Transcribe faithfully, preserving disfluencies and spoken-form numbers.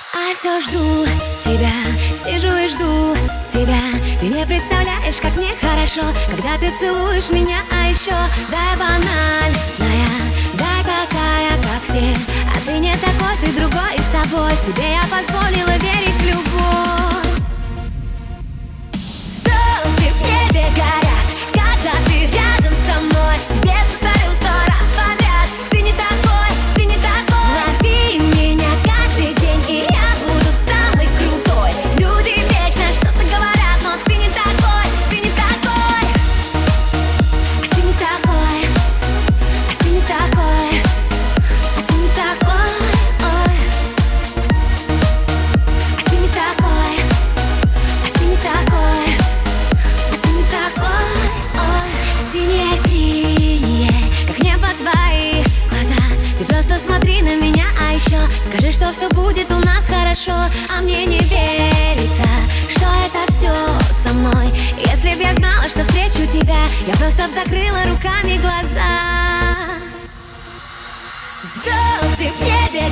А все жду тебя, сижу и жду тебя. Ты не представляешь, как мне хорошо, когда ты целуешь меня, а еще дай банальная, дай такая, как все. А ты не такой, ты другой, и с тобой себе я позволила верить в любовь. Звезды в небе горят, когда ты рядом со мной. Тебе повторю сто раз подряд, ты не такой, ты не такой. Лови меня каждый день, и я буду самый крутой. Люди вечно что-то говорят, но ты не такой, ты не такой. А ты не такой, а ты не такой, а ты не такой, ой. А ты не такой, а ты не такой, а ты не такой, ой. Синее-синее, как небо твои глаза. Ты просто смотри на меня, а еще скажи, что все будет у нас хорошо. А мне не верится, что это все со мной. Если б я знала, что встречу тебя, я просто б закрыла руками глаза. Звезды в небе